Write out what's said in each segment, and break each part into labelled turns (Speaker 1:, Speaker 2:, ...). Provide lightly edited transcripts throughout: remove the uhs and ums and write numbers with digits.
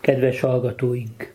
Speaker 1: Kedves hallgatóink!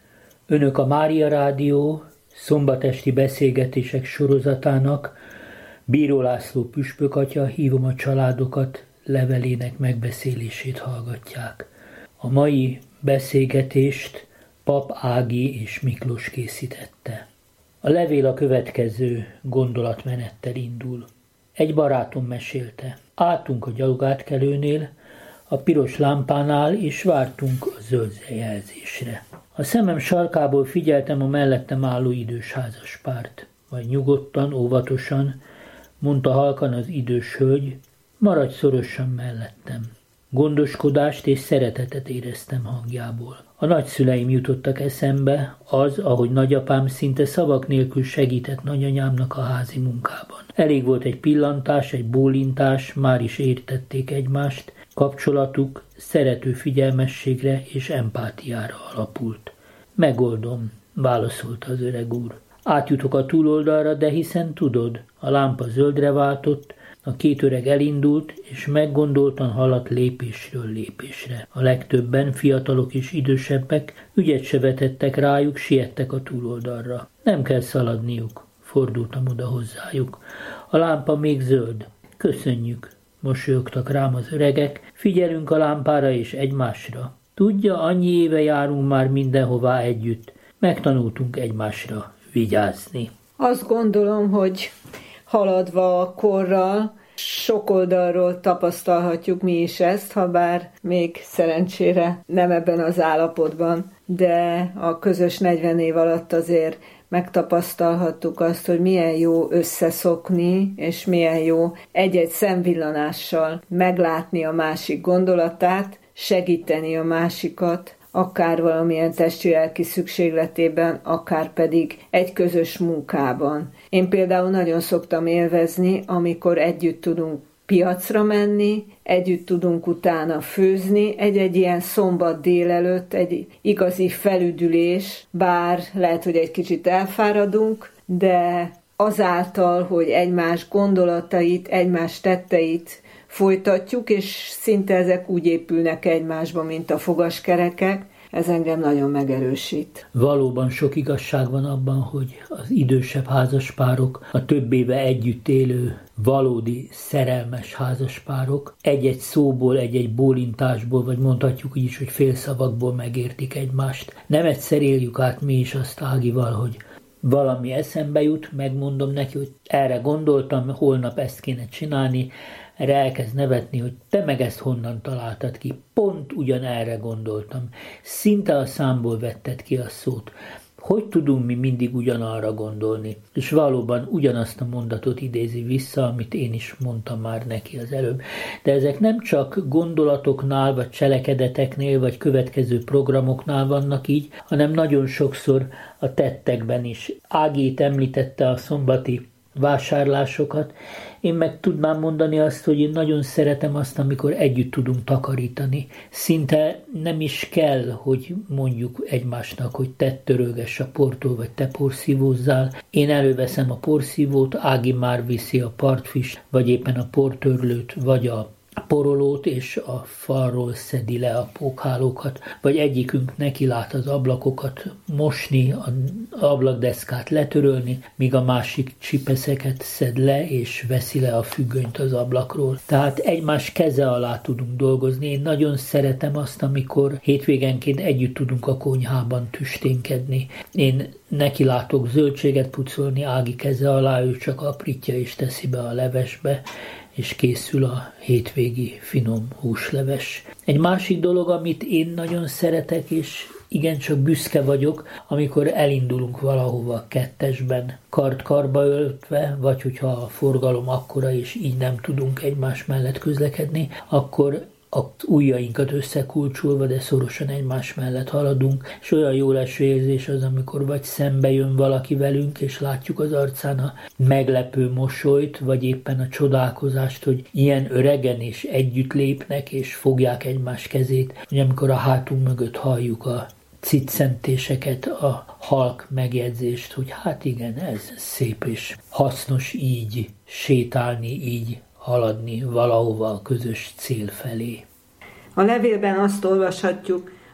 Speaker 1: Önök a Mária Rádió szombatesti beszélgetések sorozatának Bíró László püspökatya Hívom a családokat levelének megbeszélését hallgatják. A mai beszélgetést Pap Ági és Miklós készítette. A levél a következő gondolatmenettel indul. Egy barátom mesélte. Álltunk a gyalogátkelőnél, a piros lámpánál, és vártunk a zöld jelzésre. A szemem sarkából figyeltem a mellettem álló idős házaspárt. Majd nyugodtan, óvatosan, mondta halkan az idős hölgy, maradj szorosan mellettem. Gondoskodást és szeretetet éreztem hangjából. A nagyszüleim jutottak eszembe, az, ahogy nagyapám szinte szavak nélkül segített nagyanyámnak a házi munkában. Elég volt egy pillantás, egy bólintás, már is értették egymást, kapcsolatuk szerető figyelmességre és empátiára alapult. Megoldom, válaszolta az öreg úr. Átjutok a túloldalra, de hiszen tudod, a lámpa zöldre váltott, a két öreg elindult, és meggondoltan haladt lépésről lépésre. A legtöbben, fiatalok és idősebbek, ügyet se vetettek rájuk, siettek a túloldalra. Nem kell szaladniuk, fordultam oda hozzájuk. A lámpa még zöld. Köszönjük, mosolyogtak rám az öregek, figyelünk a lámpára és egymásra. Tudja, annyi éve járunk már mindenhová együtt. Megtanultunk egymásra vigyázni.
Speaker 2: Azt gondolom, hogy haladva a korral, sok oldalról tapasztalhatjuk mi is ezt, ha bár még szerencsére nem ebben az állapotban, de a közös 40 év alatt azért megtapasztalhattuk azt, hogy milyen jó összeszokni, és milyen jó egy-egy szemvillanással meglátni a másik gondolatát, segíteni a másikat, akár valamilyen testi-lelki szükségletében, akár pedig egy közös munkában. Én például nagyon szoktam élvezni, amikor együtt tudunk piacra menni, együtt tudunk utána főzni, egy-egy ilyen szombat délelőtt, egy igazi felüdülés, bár lehet, hogy egy kicsit elfáradunk, de azáltal, hogy egymás gondolatait, egymás tetteit folytatjuk, és szinte ezek úgy épülnek egymásba, mint a fogaskerekek, ez engem nagyon megerősít.
Speaker 1: Valóban sok igazság van abban, hogy az idősebb házaspárok, a több éve együtt élő, valódi szerelmes házaspárok egy-egy szóból, egy-egy bólintásból, vagy mondhatjuk így is, hogy félszavakból megértik egymást. Nem egyszer éljük át mi is azt Ágival, hogy valami eszembe jut, megmondom neki, hogy erre gondoltam, holnap ezt kéne csinálni, erre elkezd nevetni, hogy te meg ezt honnan találtad ki. Pont ugyanerre gondoltam. Szinte a számból vetted ki a szót. Hogy tudunk mi mindig ugyanarra gondolni? És valóban ugyanazt a mondatot idézi vissza, amit én is mondtam már neki az előbb. De ezek nem csak gondolatoknál, vagy cselekedeteknél, vagy következő programoknál vannak így, hanem nagyon sokszor a tettekben is. Ágét említette a szombati vásárlásokat. Én meg tudnám mondani azt, hogy én nagyon szeretem azt, amikor együtt tudunk takarítani. Szinte nem is kell, hogy mondjuk egymásnak, hogy te törölgess a portól, vagy te porszívózzál. Én előveszem a porszívót, Ági már viszi a partfist, vagy éppen a portörlőt, vagy a porolót, és a falról szedi le a pókhálókat, vagy egyikünk neki lát az ablakokat mosni, az ablakdeszkát letörölni, míg a másik csipeszeket szed le, és veszi le a függönyt az ablakról. Tehát egymás keze alá tudunk dolgozni. Én nagyon szeretem azt, amikor hétvégenként együtt tudunk a konyhában tüsténkedni. Én neki látok zöldséget pucolni, Ági keze alá, ő csak aprítja és teszi be a levesbe, és készül a hétvégi finom húsleves. Egy másik dolog, amit én nagyon szeretek, és igencsak büszke vagyok, amikor elindulunk valahova kettesben, kard-karba öltve, vagy hogyha a forgalom akkora, és így nem tudunk egymás mellett közlekedni, akkor az ujjainkat összekulcsolva, de szorosan egymás mellett haladunk, és olyan jó leső érzés az, amikor vagy szembe jön valaki velünk, és látjuk az arcán a meglepő mosolyt, vagy éppen a csodálkozást, hogy ilyen öregen és együtt lépnek, és fogják egymás kezét, hogy amikor a hátunk mögött halljuk a ciccentéseket, a halk megjegyzést, hogy hát igen, ez szép és hasznos így sétálni, így haladni valahova a közös cél felé.
Speaker 2: A levélben azt olvashatjuk,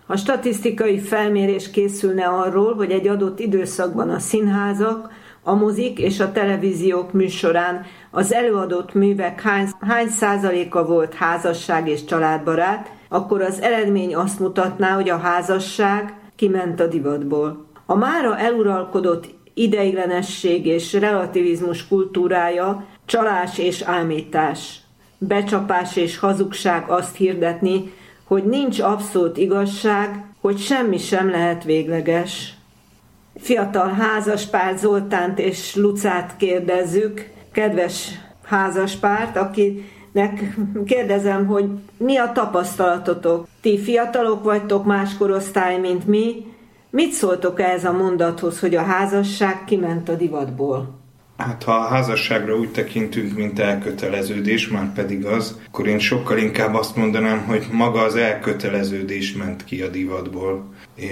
Speaker 2: Ha statisztikai felmérés készülne arról, hogy egy adott időszakban a színházak, a mozik és a televíziók műsorán az előadott művek hány százaléka volt házasság és családbarát, akkor az eredmény azt mutatná, hogy a házasság kiment a divatból. A mára eluralkodott ideiglenesség és relativizmus kultúrája csalás és ámítás, becsapás és hazugság azt hirdetni, hogy nincs abszolút igazság, hogy semmi sem lehet végleges. Fiatal házaspár Zoltánt és Lucát kérdezzük, kedves házaspárt, akinek kérdezem, hogy mi a tapasztalatotok? Ti fiatalok vagytok, más korosztály, mint mi. Mit szóltok ehhez a mondathoz, hogy a házasság kiment a divatból?
Speaker 3: Hát ha a házasságra úgy tekintünk, mint elköteleződés, már pedig az, akkor én sokkal inkább azt mondanám, hogy maga az elköteleződés ment ki a divatból.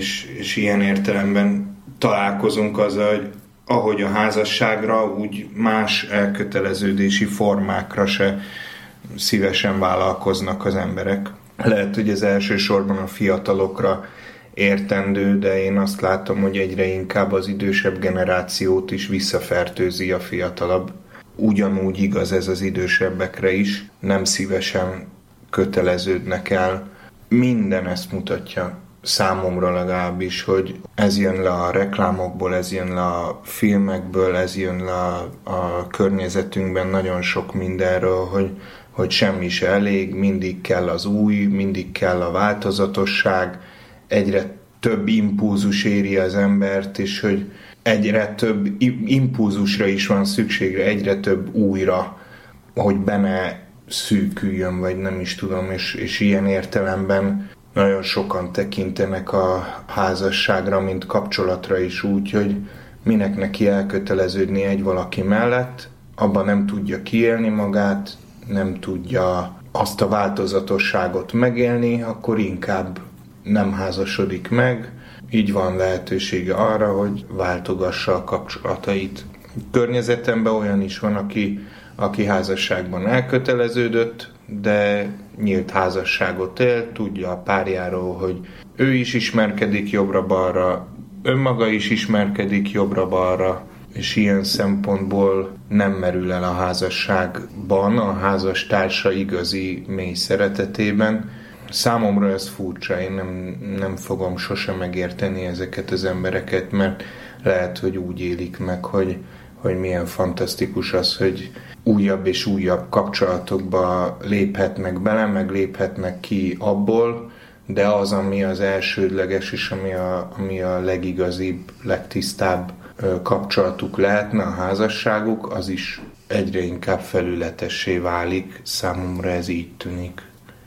Speaker 3: És ilyen értelemben találkozunk azzal, hogy ahogy a házasságra, úgy más elköteleződési formákra se szívesen vállalkoznak az emberek. Lehet, hogy ez elsősorban a fiatalokra értendő, de én azt látom, hogy egyre inkább az idősebb generációt is visszafertőzi a fiatalabb. Ugyanúgy igaz ez az idősebbekre is, nem szívesen köteleződnek el. Minden ezt mutatja, számomra legalábbis, hogy ez jön le a reklámokból, ez jön le a filmekből, ez jön le a környezetünkben nagyon sok mindenről, hogy semmi se elég, mindig kell az új, mindig kell a változatosság, egyre több impulzus éri az embert, és hogy egyre több impulzusra is van szükségre, egyre több újra, hogy benne szűküljön, vagy nem is tudom, és ilyen értelemben nagyon sokan tekintenek a házasságra, mint kapcsolatra is úgy, hogy minek neki elköteleződni egy valaki mellett, abban nem tudja kiélni magát, nem tudja azt a változatosságot megélni, akkor inkább nem házasodik meg, így van lehetősége arra, hogy váltogassa a kapcsolatait. Környezetemben olyan is van, aki házasságban elköteleződött, de nyílt házasságot él, tudja a párjáról, hogy ő is ismerkedik jobbra-balra, önmaga is ismerkedik jobbra-balra, és ilyen szempontból nem merül el a házasságban, a házastársa igazi mély szeretetében. Számomra ez furcsa, én nem fogom sosem megérteni ezeket az embereket, mert lehet, hogy úgy élik meg, hogy milyen fantasztikus az, hogy újabb és újabb kapcsolatokba léphetnek bele, meg léphetnek ki abból, de az, ami az elsődleges, és ami a legigazibb, legtisztább kapcsolatuk lehetne, a házasságuk, az is egyre inkább felületessé válik. Számomra ez így tűnik.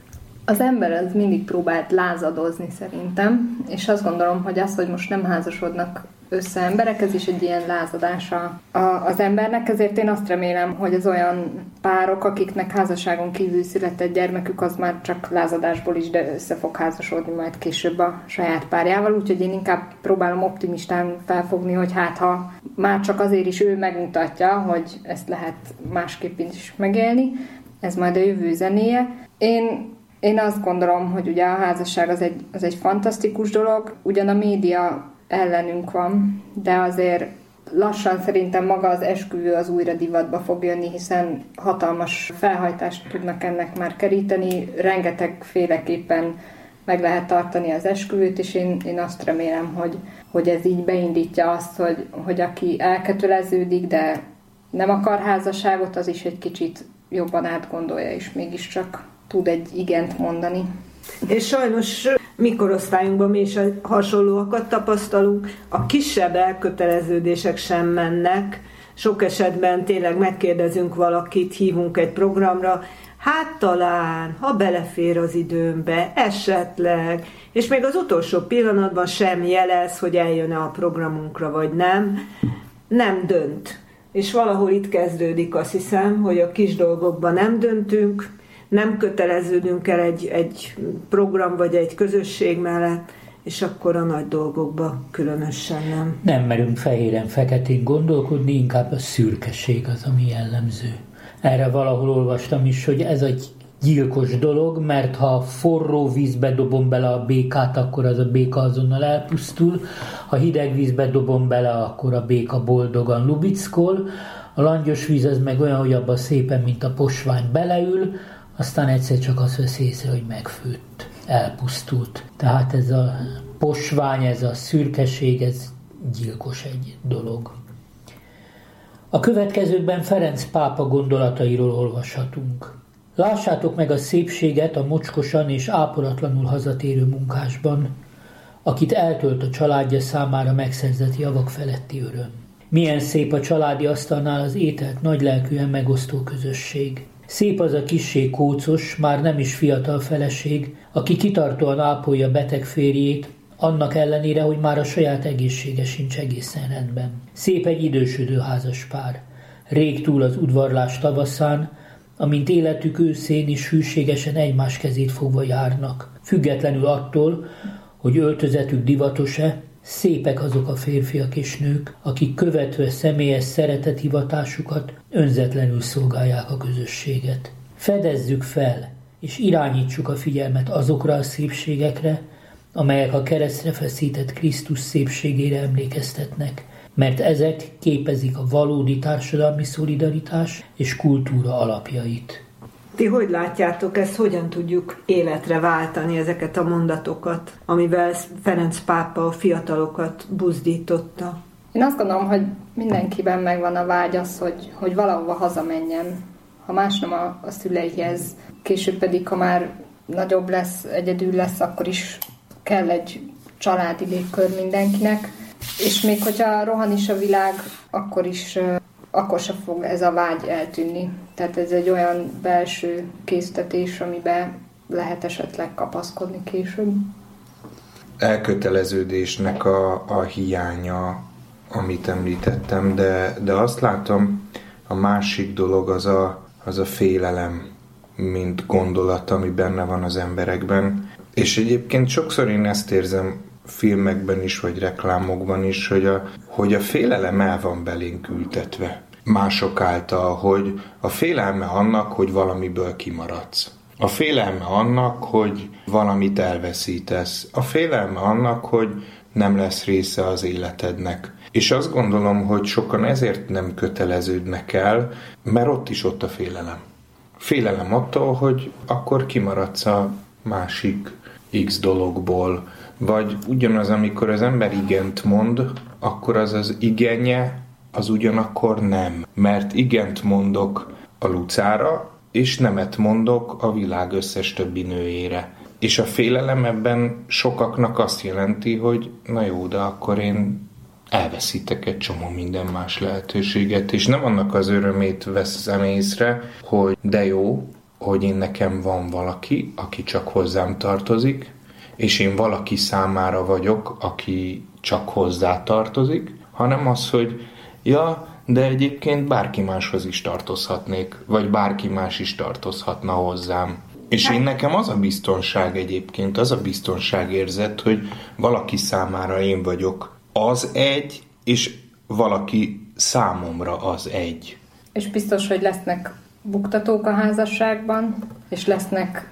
Speaker 4: Az ember az mindig próbált lázadozni szerintem, és azt gondolom, hogy az, hogy most nem házasodnak össze emberek, ez is egy ilyen lázadása az embernek, ezért én azt remélem, hogy az olyan párok, akiknek házasságon kívül született gyermekük, az már csak lázadásból is, de össze fog házasodni majd később a saját párjával, úgyhogy én inkább próbálom optimistán felfogni, hogy hát ha már csak azért is ő megmutatja, hogy ezt lehet másképp is megélni, ez majd a jövő zenéje. Én azt gondolom, hogy ugye a házasság az egy fantasztikus dolog, ugyan a média ellenünk van, de azért lassan szerintem maga az esküvő az újra divatba fog jönni, hiszen hatalmas felhajtást tudnak ennek már keríteni, rengeteg féleképpen meg lehet tartani az esküvőt, és én azt remélem, hogy ez így beindítja azt, hogy aki elköteleződik, de nem akar házasságot, az is egy kicsit jobban átgondolja, és mégiscsak tud egy igent mondani.
Speaker 2: És sajnos mi korosztályunkban mi is hasonlóakat tapasztalunk, a kisebb elköteleződések sem mennek, sok esetben tényleg megkérdezünk valakit, hívunk egy programra, hát talán, ha belefér az időmbe, esetleg, és még az utolsó pillanatban sem jelez, hogy eljön-e a programunkra, vagy nem dönt. És valahol itt kezdődik, azt hiszem, hogy a kis dolgokban nem döntünk, nem köteleződünk el egy program vagy egy közösség mellett, és akkor a nagy dolgokban különösen nem.
Speaker 1: Nem merünk fehéren-feketén gondolkodni, inkább a szürkeség az, ami jellemző. Erre valahol olvastam is, hogy ez egy gyilkos dolog, mert ha forró vízbe dobom bele a békát, akkor az a béka azonnal elpusztul, ha hideg vízbe dobom bele, akkor a béka boldogan lubickol, a langyos víz az meg olyan, hogy abban szépen, mint a posvány beleül, aztán egyszer csak azt vesz észre, hogy megfőtt, elpusztult. Tehát ez a posvány, ez a szürkeség, ez gyilkos egy dolog. A következőkben Ferenc pápa gondolatairól olvashatunk. Lássátok meg a szépséget a mocskosan és ápolatlanul hazatérő munkásban, akit eltölt a családja számára megszerzett javak feletti öröm. Milyen szép a családi asztalnál az ételt nagylelkűen megosztó közösség. Szép az a kissé kócos, már nem is fiatal feleség, aki kitartóan ápolja beteg férjét, annak ellenére, hogy már a saját egészsége sincs egészen rendben. Szép egy idősödő házaspár. Rég túl az udvarlás tavaszán, amint életük őszén is hűségesen egymás kezét fogva járnak. Függetlenül attól, hogy öltözetük divatos-e, szépek azok a férfiak és nők, akik követve személyes szeretethivatásukat önzetlenül szolgálják a közösséget. Fedezzük fel, és irányítsuk a figyelmet azokra a szépségekre, amelyek a keresztre feszített Krisztus szépségére emlékeztetnek, mert ezek képezik a valódi társadalmi szolidaritás és kultúra alapjait.
Speaker 2: Ti hogy látjátok ezt, hogyan tudjuk életre váltani ezeket a mondatokat, amivel Ferenc pápa a fiatalokat buzdította?
Speaker 4: Én azt gondolom, hogy mindenkiben megvan a vágy az, hogy valahova hazamenjen, ha más nem a szüleihez, később pedig, ha már nagyobb lesz, egyedül lesz, akkor is kell egy családi légkör mindenkinek, és még hogyha rohan is a világ, akkor sem fog ez a vágy eltűnni. Tehát ez egy olyan belső késztetés, amiben lehet esetleg kapaszkodni később.
Speaker 3: Elköteleződésnek a hiánya, amit említettem, de azt látom, a másik dolog az a félelem, mint gondolat, ami benne van az emberekben. És egyébként sokszor én ezt érzem filmekben is, vagy reklámokban is, hogy a félelem el van belénk ültetve mások által, hogy a félelme annak, hogy valamiből kimaradsz. A félelme annak, hogy valamit elveszítesz. A félelme annak, hogy nem lesz része az életednek. És azt gondolom, hogy sokan ezért nem köteleződnek el, mert ott a félelem. Félelem attól, hogy akkor kimaradsz a másik X dologból. Vagy ugyanaz, amikor az ember igent mond, akkor az igenje, az ugyanakkor nem. Mert igent mondok a Lucára, és nemet mondok a világ összes többi nőjére. És a félelem ebben sokaknak azt jelenti, hogy na jó, de akkor én elveszítek egy csomó minden más lehetőséget, és nem annak az örömét veszem észre, hogy de jó, hogy én nekem van valaki, aki csak hozzám tartozik, és én valaki számára vagyok, aki csak hozzá tartozik, hanem az, hogy ja, de egyébként bárki máshoz is tartozhatnék, vagy bárki más is tartozhatna hozzám. És én nekem az a biztonság egyébként, az a biztonságérzet, hogy valaki számára én vagyok az egy, és valaki számomra az egy.
Speaker 4: És biztos, hogy lesznek buktatók a házasságban, és lesznek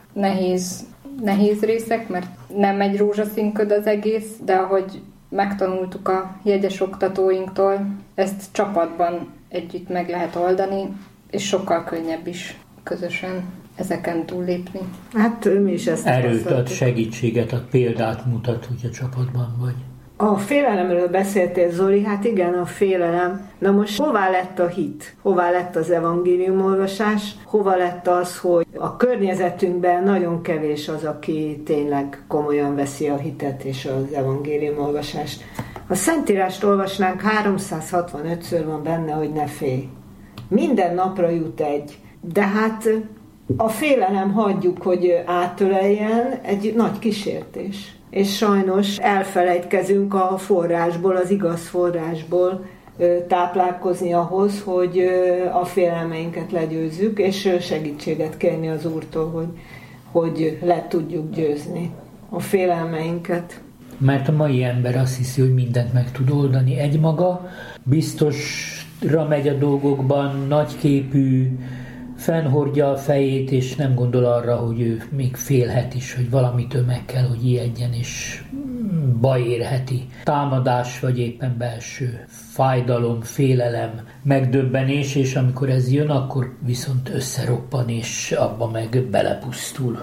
Speaker 4: nehéz részek, mert nem egy rózsaszínköd az egész, de ahogy megtanultuk a jegyes oktatóinktól, ezt csapatban együtt meg lehet oldani, és sokkal könnyebb is közösen ezeken túllépni.
Speaker 2: Hát mi is ezt
Speaker 1: erőt ad, segítséget ad, példát mutat, hogy a csapatban vagy.
Speaker 2: A félelemről beszéltél, Zoli, hát igen, a félelem. Na most hová lett a hit? Hová lett az evangéliumolvasás? Hova lett az, hogy a környezetünkben nagyon kevés az, aki tényleg komolyan veszi a hitet és az evangéliumolvasást? A Szentírást olvasnánk, 365-ször van benne, hogy ne félj. Minden napra jut egy. De hát a félelem, hagyjuk, hogy átöleljen, egy nagy kísértés. És sajnos elfelejtkezünk a forrásból, az igaz forrásból táplálkozni ahhoz, hogy a félelmeinket legyőzzük, és segítséget kérni az Úrtól, hogy le tudjuk győzni a félelmeinket.
Speaker 1: Mert a mai ember azt hiszi, hogy mindent meg tud oldani egymaga, biztosra megy a dolgokban, nagyképű, fennhordja a fejét, és nem gondol arra, hogy ő még félhet is, hogy valamitől meg kell, hogy ijedjen, és baj érheti. Támadás, vagy éppen belső fájdalom, félelem, megdöbbenés, és amikor ez jön, akkor viszont összeroppan, és abba meg belepusztul.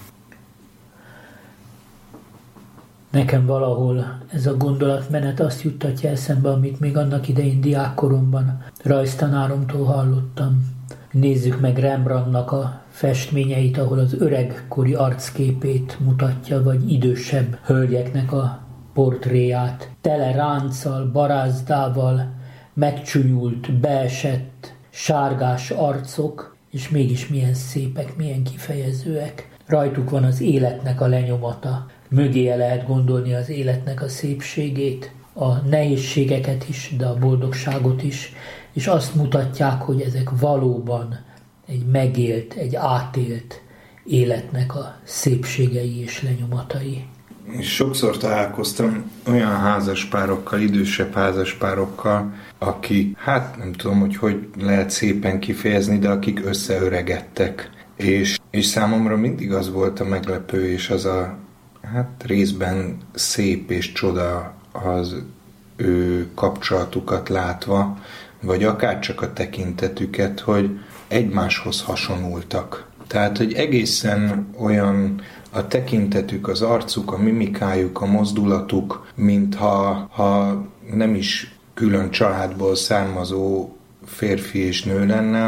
Speaker 1: Nekem valahol ez a gondolatmenet azt juttatja eszembe, amit még annak idején diákkoromban rajztanáromtól hallottam. Nézzük meg Rembrandtnak a festményeit, ahol az öregkori arcképét mutatja, vagy idősebb hölgyeknek a portréját. Tele ránccal, barázdával, megcsúnyult, beesett, sárgás arcok, és mégis milyen szépek, milyen kifejezőek. Rajtuk van az életnek a lenyomata. Mögé lehet gondolni az életnek a szépségét, a nehézségeket is, de a boldogságot is, és azt mutatják, hogy ezek valóban egy megélt, egy átélt életnek a szépségei és lenyomatai.
Speaker 3: És sokszor találkoztam olyan házaspárokkal, idősebb házaspárokkal, akik, hát nem tudom, hogy lehet szépen kifejezni, de akik összeöregedtek. És számomra mindig az volt a meglepő, és az a részben szép és csoda az ő kapcsolatukat látva, vagy akár csak a tekintetüket, hogy egymáshoz hasonultak. Tehát, hogy egészen olyan a tekintetük, az arcuk, a mimikájuk, a mozdulatuk, mintha nem is külön családból származó férfi és nő lenne,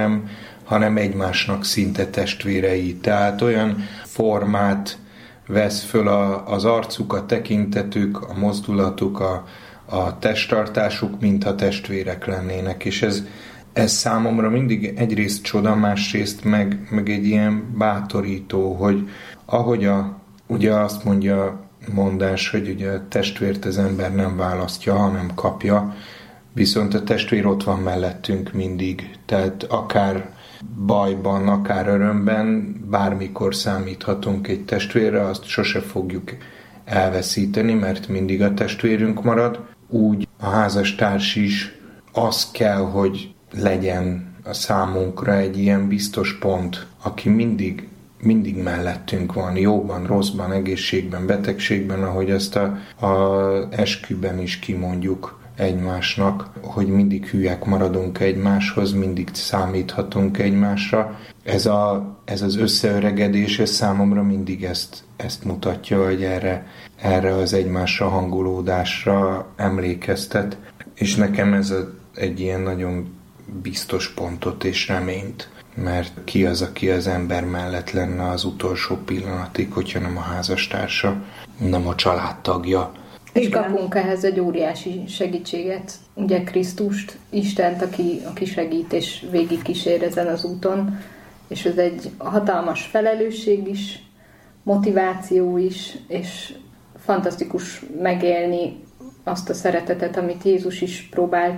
Speaker 3: hanem egymásnak szinte testvérei. Tehát olyan formát vesz föl az arcuk, a tekintetük, a mozdulatuk, a testtartásuk, mintha testvérek lennének. És ez számomra mindig egyrészt csoda, másrészt meg egy ilyen bátorító, hogy ahogy ugye azt mondja mondás, hogy ugye a testvért az ember nem választja, hanem kapja, viszont a testvér ott van mellettünk mindig. Tehát akár bajban, akár örömben, bármikor számíthatunk egy testvérre, azt sose fogjuk elveszíteni, mert mindig a testvérünk marad. Úgy a házastárs is az kell, hogy legyen a számunkra egy ilyen biztos pont, aki mindig mellettünk van, jóban, rosszban, egészségben, betegségben, ahogy ezt az esküben is kimondjuk egymásnak, hogy mindig hűek maradunk egymáshoz, mindig számíthatunk egymásra. Ez az összeöregedés, ez számomra mindig ezt mutatja, hogy erre az egymásra hangolódásra emlékeztet. És nekem ez egy ilyen nagyon biztos pontot és reményt, mert ki az, aki az ember mellett lenne az utolsó pillanatig, hogyha nem a házastársa, nem a családtagja.
Speaker 4: És kapunk ehhez egy óriási segítséget, ugye Krisztust, Istent, aki segít és végig kísér ezen az úton, és ez egy hatalmas felelősség is, motiváció is, és fantasztikus megélni azt a szeretetet, amit Jézus is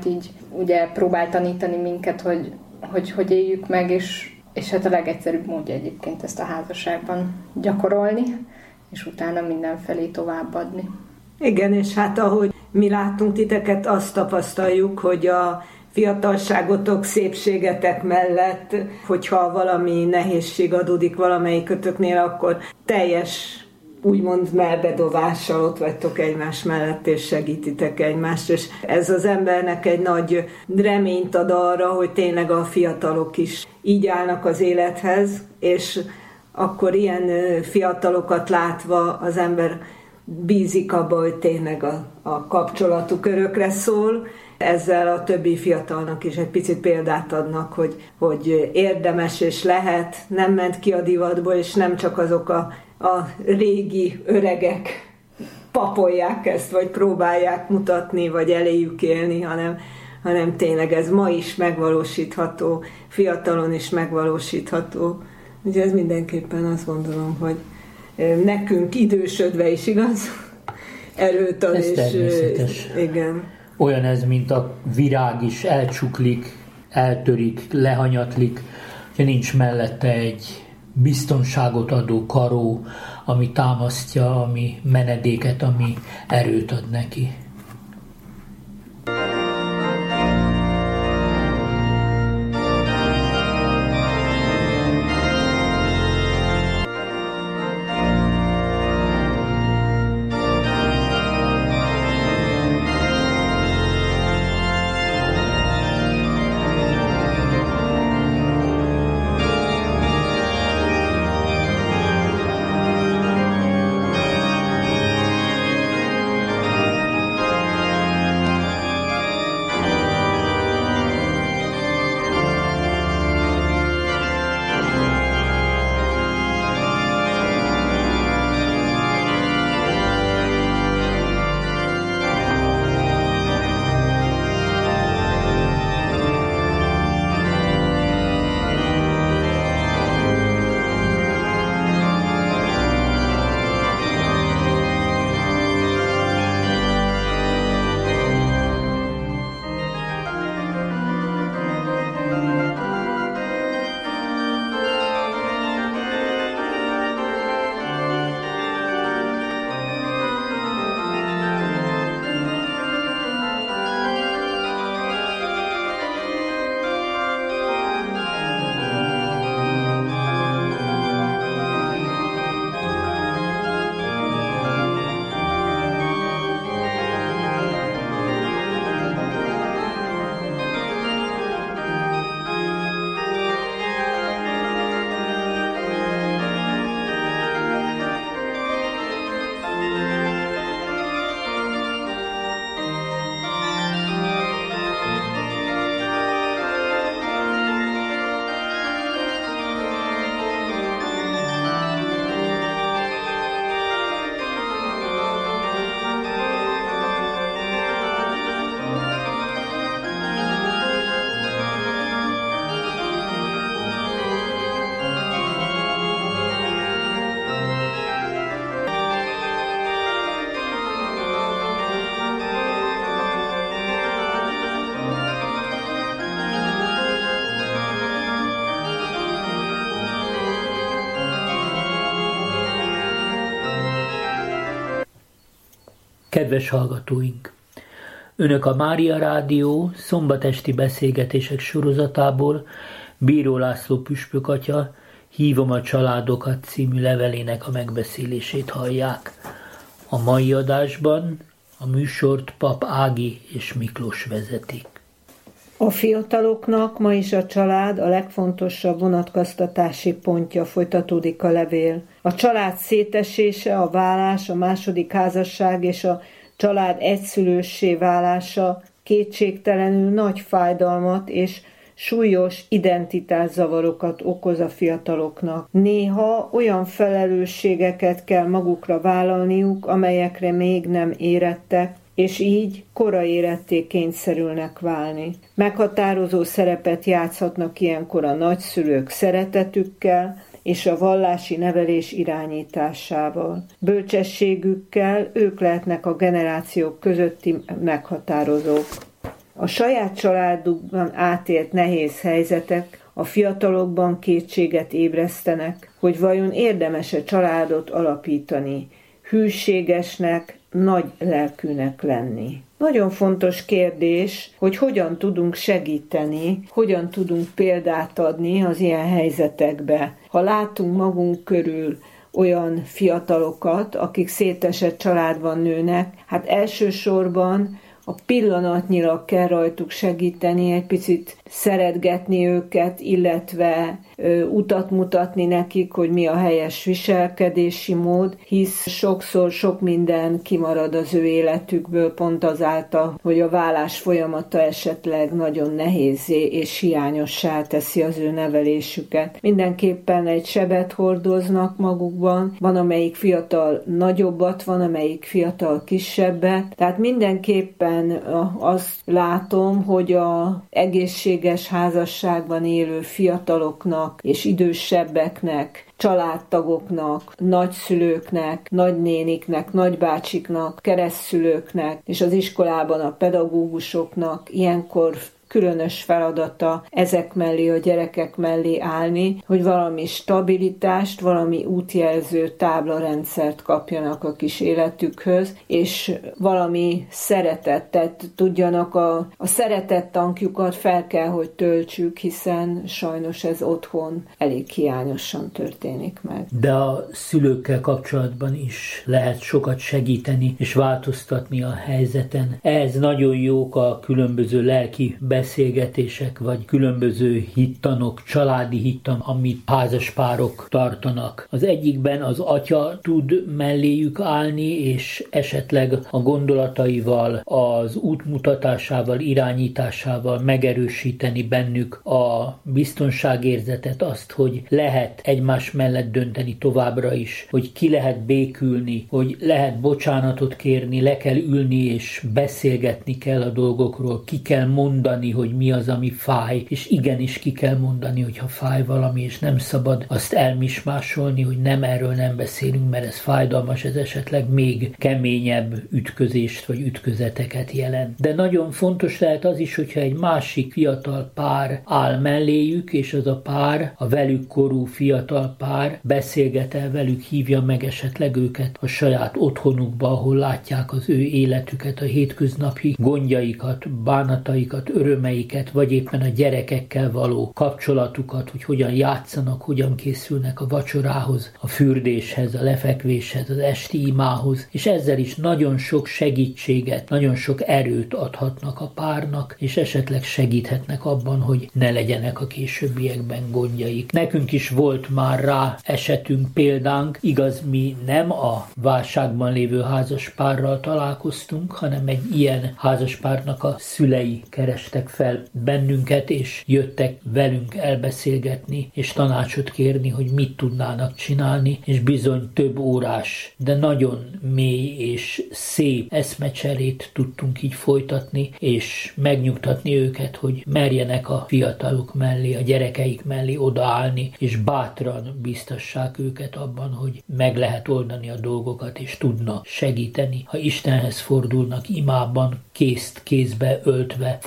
Speaker 4: próbál tanítani minket, hogy éljük meg, és hát a legegyszerűbb módja egyébként ezt a házasságban gyakorolni, és utána mindenfelé továbbadni.
Speaker 2: Igen, és hát ahogy mi láttunk titeket, azt tapasztaljuk, hogy a fiatalságotok, szépségetek mellett, hogyha valami nehézség adódik valamelyikötöknél, akkor teljes, úgymond melbedovással ott vagytok egymás mellett, és segítitek egymást, és ez az embernek egy nagy reményt ad arra, hogy tényleg a fiatalok is így állnak az élethez, és akkor ilyen fiatalokat látva az ember bízik abba, hogy tényleg a kapcsolatuk örökre szól. Ezzel a többi fiatalnak is egy picit példát adnak, hogy érdemes és lehet, nem ment ki a divatból, és nem csak azok a régi öregek papolják ezt, vagy próbálják mutatni, vagy eléjük élni, hanem tényleg ez ma is megvalósítható, fiatalon is megvalósítható. Ugye ez mindenképpen azt gondolom, hogy nekünk idősödve is igaz, erőt ad.
Speaker 1: Ez természetes.
Speaker 2: Igen.
Speaker 1: Olyan ez, mint a virág is elcsuklik, eltörik, lehanyatlik, hogy nincs mellette egy biztonságot adó karó, ami támasztja, ami menedéket, ami erőt ad neki. Kedves hallgatóink! Önök a Mária Rádió szombatesti beszélgetések sorozatából Bíró László püspök atya Hívom a családokat című levelének a megbeszélését hallják. A mai adásban a műsort Pap Ági és Miklós vezetik.
Speaker 2: A fiataloknak ma is a család a legfontosabb vonatkoztatási pontja, folytatódik a levél. A család szétesése, a válás, a második házasság és a család egyszülőssé válása kétségtelenül nagy fájdalmat és súlyos identitászavarokat okoz a fiataloknak. Néha olyan felelősségeket kell magukra vállalniuk, amelyekre még nem érettek, és így korai éretté kényszerülnek válni. Meghatározó szerepet játszhatnak ilyenkor a nagyszülők szeretetükkel és a vallási nevelés irányításával. Bölcsességükkel ők lehetnek a generációk közötti meghatározók. A saját családukban átélt nehéz helyzetek a fiatalokban kétséget ébresztenek, hogy vajon érdemes-e családot alapítani, hűségesnek, nagy lelkűnek lenni. Nagyon fontos kérdés, hogy hogyan tudunk segíteni, hogyan tudunk példát adni az ilyen helyzetekbe. Ha látunk magunk körül olyan fiatalokat, akik szétesett családban nőnek, hát elsősorban a pillanatnyilag kell rajtuk segíteni, egy picit szeretgetni őket, illetve utat mutatni nekik, hogy mi a helyes viselkedési mód, hisz sokszor sok minden kimarad az ő életükből pont azáltal, hogy a válás folyamata esetleg nagyon nehézzé és hiányossá teszi az ő nevelésüket. Mindenképpen egy sebet hordoznak magukban, van amelyik fiatal nagyobbat, van amelyik fiatal kisebbet, tehát mindenképpen azt látom, hogy az egészséges házasságban élő fiataloknak és idősebbeknek, családtagoknak, nagyszülőknek, nagynéniknek, nagybácsiknak, keresztszülőknek és az iskolában a pedagógusoknak ilyenkor különös feladata ezek mellé, a gyerekek mellé állni, hogy valami stabilitást, valami útjelző táblarendszert kapjanak a kis életükhöz, és valami szeretetet tudjanak, a szeretet tankjukat fel kell, hogy töltsük, hiszen sajnos ez otthon elég hiányosan történik meg.
Speaker 1: De a szülőkkel kapcsolatban is lehet sokat segíteni és változtatni a helyzeten. Ez nagyon jók a különböző lelki beszélgetések, vagy különböző hittanok, családi hittan, amit házaspárok tartanak. Az egyikben az atya tud melléjük állni, és esetleg a gondolataival, az útmutatásával, irányításával megerősíteni bennük a biztonságérzetet, azt, hogy lehet egymás mellett dönteni továbbra is, hogy ki lehet békülni, hogy lehet bocsánatot kérni, le kell ülni és beszélgetni kell a dolgokról, ki kell mondani, hogy mi az, ami fáj, és igenis ki kell mondani, hogy ha fáj valami, és nem szabad azt elmismásolni, hogy nem, erről nem beszélünk, mert ez fájdalmas, ez esetleg még keményebb ütközést vagy ütközeteket jelent. De nagyon fontos lehet az is, hogyha egy másik fiatal pár áll melléjük, és az a pár, a velük korú fiatal pár beszélget el velük, hívja meg esetleg őket a saját otthonukba, ahol látják az ő életüket, a hétköznapi gondjaikat, bánataikat, örömeiket, vagy éppen a gyerekekkel való kapcsolatukat, hogy hogyan játszanak, hogyan készülnek a vacsorához, a fürdéshez, a lefekvéshez, az esti imához, és ezzel is nagyon sok segítséget, nagyon sok erőt adhatnak a párnak, és esetleg segíthetnek abban, hogy ne legyenek a későbbiekben gondjaik. Nekünk is volt már rá esetünk, példánk, igaz, mi nem a válságban lévő házaspárral találkoztunk, hanem egy ilyen házaspárnak a szülei kerestek fel bennünket, és jöttek velünk elbeszélgetni, és tanácsot kérni, hogy mit tudnának csinálni, és bizony több órás, de nagyon mély és szép eszmecserét tudtunk így folytatni, és megnyugtatni őket, hogy merjenek a fiatalok mellé, a gyerekeik mellé odaállni, és bátran biztassák őket abban, hogy meg lehet oldani a dolgokat, és tudna segíteni. Ha Istenhez fordulnak imában, kézt kézbe öltve, fohászkodva,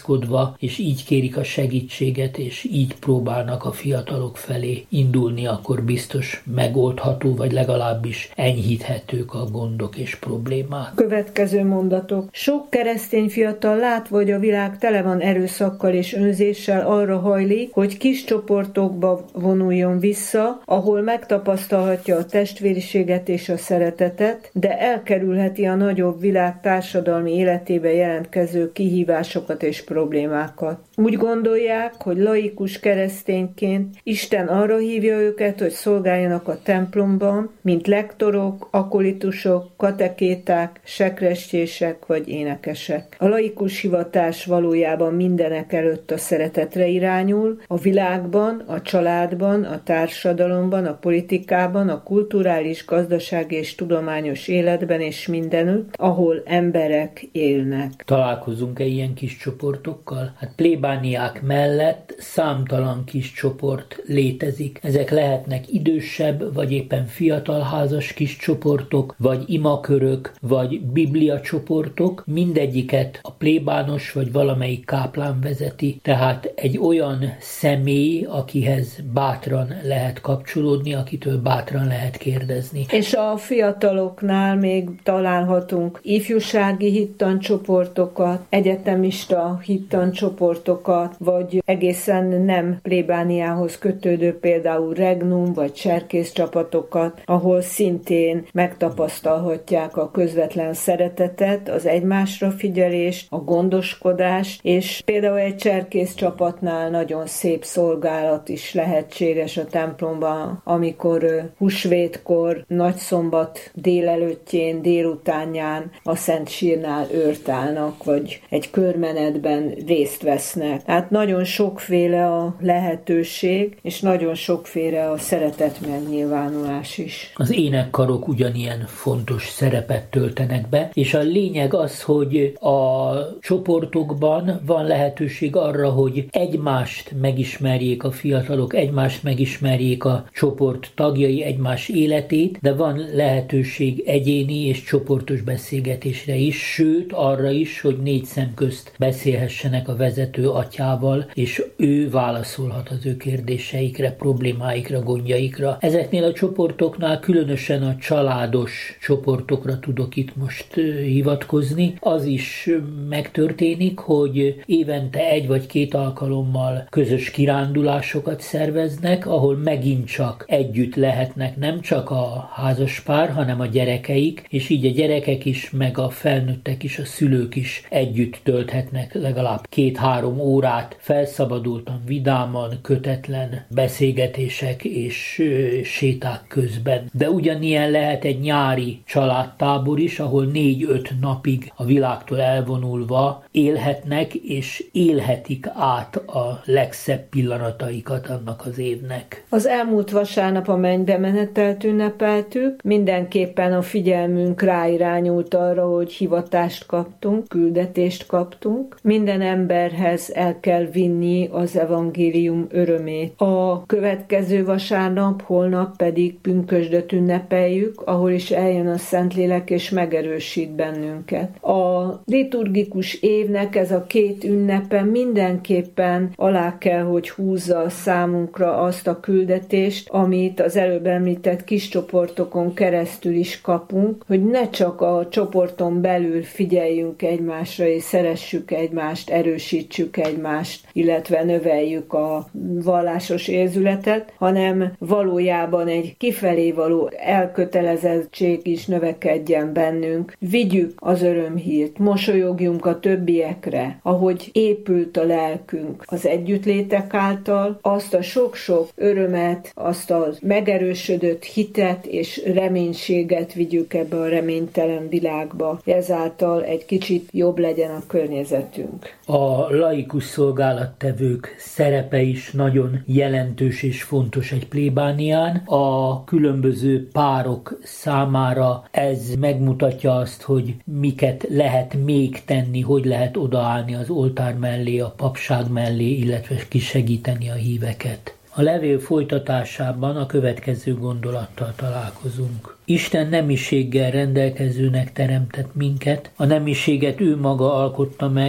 Speaker 1: kapaszkodva, és így kérik a segítséget, és így próbálnak a fiatalok felé indulni, akkor biztos megoldható, vagy legalábbis enyhíthetők a gondok és problémák.
Speaker 2: Következő mondatok. Sok keresztény fiatal látva, hogy a világ tele van erőszakkal és önzéssel, arra hajlik, hogy kis csoportokba vonuljon vissza, ahol megtapasztalhatja a testvériséget és a szeretetet, de elkerülheti a nagyobb világ társadalmi életébe jelentkező kihívásokat és problémákat. Úgy gondolják, hogy laikus keresztényként Isten arra hívja őket, hogy szolgáljanak a templomban, mint lektorok, akolitusok, katekéták, sekrestyések vagy énekesek. A laikus hivatás valójában mindenek előtt a szeretetre irányul, a világban, a családban, a társadalomban, a politikában, a kulturális, gazdasági és tudományos életben és mindenütt, ahol emberek élnek.
Speaker 1: Találkozunk-e ilyen kis csoportokkal? Hát plébániák mellett számtalan kis csoport létezik. Ezek lehetnek idősebb, vagy éppen fiatal házas kis csoportok, vagy imakörök, vagy bibliacsoportok. Mindegyiket a plébános vagy valamelyik káplán vezeti. Tehát egy olyan személy, akihez bátran lehet kapcsolódni, akitől bátran lehet kérdezni.
Speaker 2: És a fiataloknál még találhatunk ifjúsági hittancsoportokat, egyetemista hittancsoportokat, vagy egészen nem plébániához kötődő például regnum vagy cserkész csapatokat, ahol szintén megtapasztalhatják a közvetlen szeretetet, az egymásra figyelést, a gondoskodást, és például egy cserkész csapatnál nagyon szép szolgálat is lehetséges a templomban, amikor húsvétkor, nagyszombat délelőttjén, délutánján a Szent Sírnál őrt állnak, vagy egy körmenetben részt vesznek. Hát nagyon sokféle a lehetőség, és nagyon sokféle a szeretet megnyilvánulás is.
Speaker 1: Az énekkarok ugyanilyen fontos szerepet töltenek be, és a lényeg az, hogy a csoportokban van lehetőség arra, hogy egymást megismerjék a fiatalok, egymást megismerjék a csoport tagjai, egymás életét, de van lehetőség egyéni és csoportos beszélgetésre is, sőt arra is, hogy 4 szem közt beszélhessenek a vezető atyával, és ő válaszolhat az ő kérdéseikre, problémáikra, gondjaikra. Ezeknél a csoportoknál különösen a családos csoportokra tudok itt most hivatkozni. Az is megtörténik, hogy évente 1 vagy 2 alkalommal közös kirándulásokat szerveznek, ahol megint csak együtt lehetnek nem csak a házaspár, hanem a gyerekeik, és így a gyerekek is, meg a felnőttek is, a szülők is együtt tölthetnek legalább 2-3 órát felszabadultan, vidáman, kötetlen beszélgetések és séták közben. De ugyanilyen lehet egy nyári családtábor is, ahol 4-5 napig a világtól elvonulva élhetnek és élhetik át a legszebb pillanataikat annak az évnek.
Speaker 2: Az elmúlt vasárnap a mennybe menetelt ünnepeltük, mindenképpen a figyelmünk ráirányult arra, hogy hivatást kaptunk, küldetést kaptunk. Minden emberhez el kell vinni az evangélium örömét. A következő vasárnap, holnap pedig pünkösdöt ünnepeljük, ahol is eljön a Szentlélek és megerősít bennünket. A liturgikus évnek ez a 2 ünnepe mindenképpen alá kell, hogy húzza számunkra azt a küldetést, amit az előbb említett kis csoportokon keresztül is kapunk, hogy ne csak a csoporton belül figyeljünk egymásra és szeressük egymást, erősítsük egymást, illetve növeljük a vallásos érzületet, hanem valójában egy kifelé való elkötelezettség is növekedjen bennünk. Vigyük az örömhírt, mosolyogjunk a többiekre, ahogy épült a lelkünk az együttlétek által, azt a sok-sok örömet, azt a megerősödött hitet és reménységet vigyük ebbe a reménytelen világba. Ezáltal egy kicsit jobb legyen a környezetünk.
Speaker 1: A laikus szolgálattevők szerepe is nagyon jelentős és fontos egy plébánián. A különböző párok számára ez megmutatja azt, hogy miket lehet még tenni, hogy lehet odaállni az oltár mellé, a papság mellé, illetve kisegíteni a híveket. A levél folytatásában a következő gondolattal találkozunk. Isten nemiséggel rendelkezőnek teremtett minket, a nemiséget ő maga alkotta meg,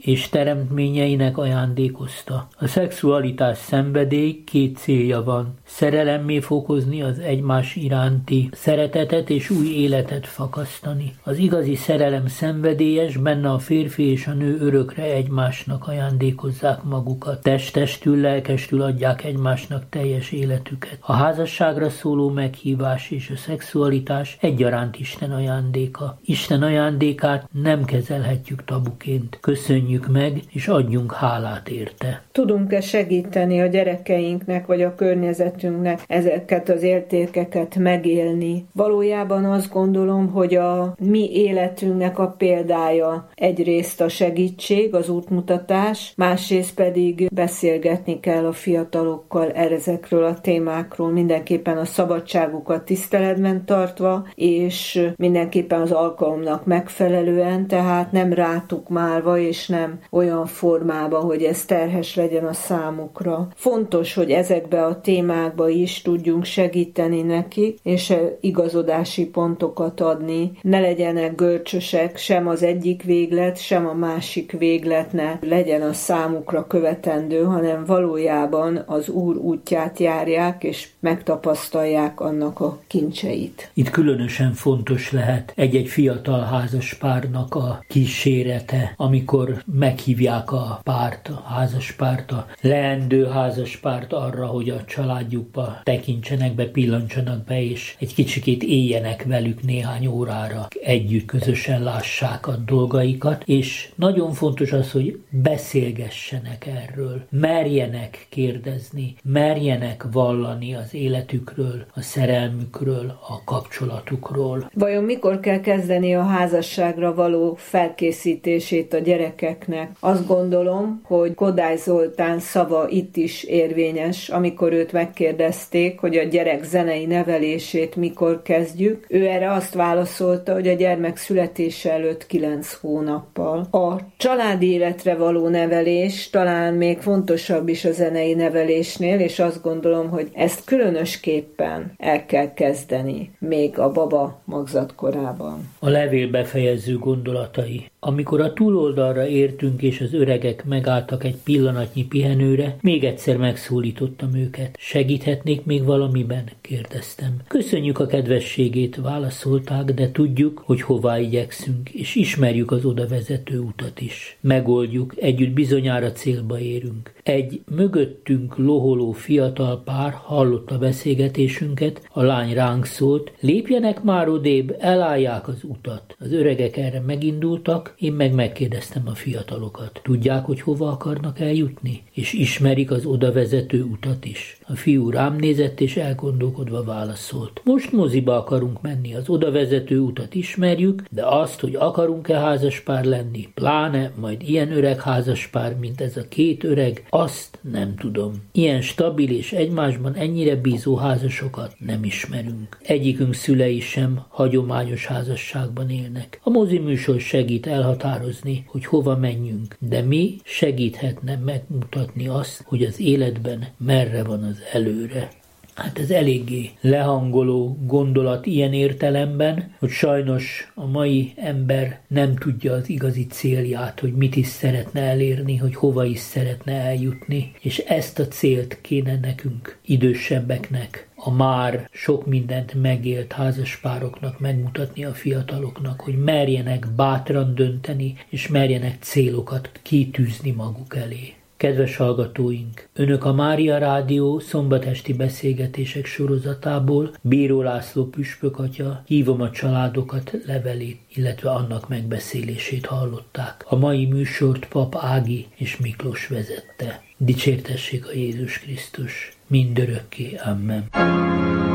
Speaker 1: és teremtményeinek ajándékozta. A szexualitás szenvedély 2 célja van. Szerelemmé fokozni az egymás iránti szeretetet és új életet fakasztani. Az igazi szerelem szenvedélyes, benne a férfi és a nő örökre egymásnak ajándékozzák magukat. Testestül, lelkestül adják egymásnak teljes életüket. A házasságra szóló meghívás és a szexualitás egyaránt Isten ajándéka. Isten ajándékát nem kezelhetjük tabuként. Köszönjük meg, és adjunk hálát érte.
Speaker 2: Tudunk-e segíteni a gyerekeinknek vagy a környezetünknek ezeket az értékeket megélni? Valójában azt gondolom, hogy a mi életünknek a példája egyrészt a segítség, az útmutatás, másrészt pedig beszélgetni kell a fiatalokkal ezekről a témákról, mindenképpen a szabadságukat tiszteletben tartva, és mindenképpen az alkalomnak megfelelően, tehát nem rátukmálva, és nem olyan formában, hogy ez terhes legyen a számukra. Fontos, hogy ezekbe a témákba is tudjunk segíteni nekik, és igazodási pontokat adni. Ne legyenek görcsösek, sem az egyik véglet, sem a másik véglet ne legyen a számukra követendő, hanem valójában az Úr útját járják, és megtapasztalják annak a kincseit.
Speaker 1: Itt különösen fontos lehet egy-egy fiatal házaspárnak a kísérete, amikor meghívják a párt, a házaspárt, a leendő házaspárt arra, hogy a családjukba tekintsenek be, pillantsanak be, és egy kicsikét éljenek velük néhány órára, együtt közösen lássák a dolgaikat, és nagyon fontos az, hogy beszélgessenek erről, merjenek kérdezni, merjenek vallani az életükről, a szerelmükről, a kapcsolatukról.
Speaker 2: Vajon mikor kell kezdeni a házasságra való felkészítését a gyerekeknek? Azt gondolom, hogy Kodály Zoltán szava itt is érvényes, amikor őt megkérdezték, hogy a gyerek zenei nevelését mikor kezdjük. Ő erre azt válaszolta, hogy a gyermek születése előtt 9 hónappal. A családi életre való nevelés talán még fontosabb is a zenei nevelésnél, és azt gondolom, hogy ezt különösképpen el kell kezdeni, még a baba magzatkorában.
Speaker 1: A levél befejező gondolatai. Amikor a túloldalra értünk, és az öregek megálltak egy pillanatnyi pihenőre, még egyszer megszólítottam őket. Segíthetnék még valamiben? Kérdeztem. Köszönjük a kedvességét, válaszolták, de tudjuk, hogy hová igyekszünk, és ismerjük az oda vezető utat is. Megoldjuk, együtt bizonyára célba érünk. Egy mögöttünk loholó fiatal pár hallotta beszélgetésünket, a lány ránk szólt, lépjenek már odébb, elállják az utat. Az öregek erre megindultak, én meg megkérdeztem a fiatalokat. Tudják, hogy hova akarnak eljutni? És ismerik az oda vezető utat is. A fiú rám nézett, és elgondolkodva válaszolt. Most moziba akarunk menni, az oda vezető utat ismerjük, de azt, hogy akarunk-e házaspár lenni, pláne majd ilyen öreg házaspár, mint ez a 2 öreg, azt nem tudom. Ilyen stabil és egymásban ennyire bízó házasokat nem ismerünk. Egyikünk szülei sem hagyományos házasságban élnek. A moziműsor segít elhatározni, hogy hova menjünk, de mi segíthetne megmutatni azt, hogy az életben merre van az előre. Hát ez eléggé lehangoló gondolat ilyen értelemben, hogy sajnos a mai ember nem tudja az igazi célját, hogy mit is szeretne elérni, hogy hova is szeretne eljutni, és ezt a célt kéne nekünk, idősebbeknek, a már sok mindent megélt házaspároknak megmutatni a fiataloknak, hogy merjenek bátran dönteni, és merjenek célokat kitűzni maguk elé. Kedves hallgatóink! Önök a Mária Rádió szombatesti beszélgetések sorozatából Bíró László püspök atya Hívom a családokat levelét, illetve annak megbeszélését hallották. A mai műsort Pap Ági és Miklós vezette. Dicsértessék a Jézus Krisztus! Mindörökké. Amen.